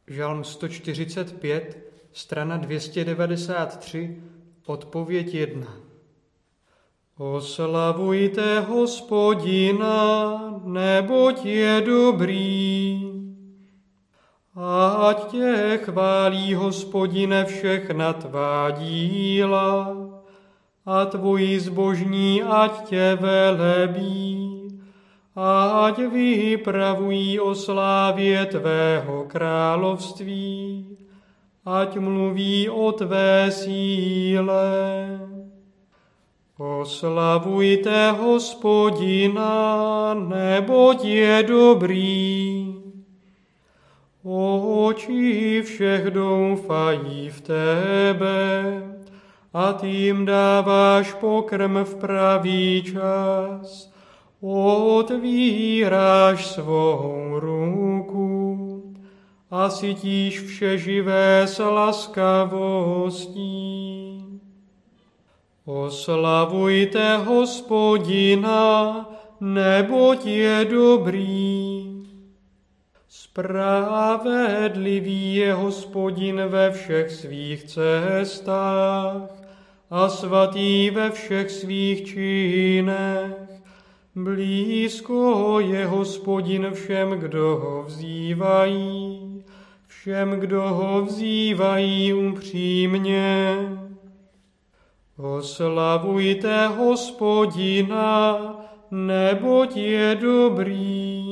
Žalm 145, strana 293, odpověď 1. Oslavujte Hospodina, neboť je dobrý. Ať tě chválí, Hospodine, všechna tvá díla, a tvoji zbožní ať tě velebí. Ať vypravují o slávě tvého království, ať mluví o tvé síle. Oslavujte Hospodina, neboť je dobrý. Oči všech doufají v tebe, a ty jim dáváš pokrm v pravý čas. Otvíráš svou ruku a sytíš vše živé s laskavostí. Oslavujte Hospodina, neboť je dobrý. Spravedlivý je Hospodin ve všech svých cestách a svatý ve všech svých činech. Blízko je Hospodin všem, kdo ho vzývají, všem, kdo ho vzývají upřímně. Oslavujte Hospodina, neboť je dobrý.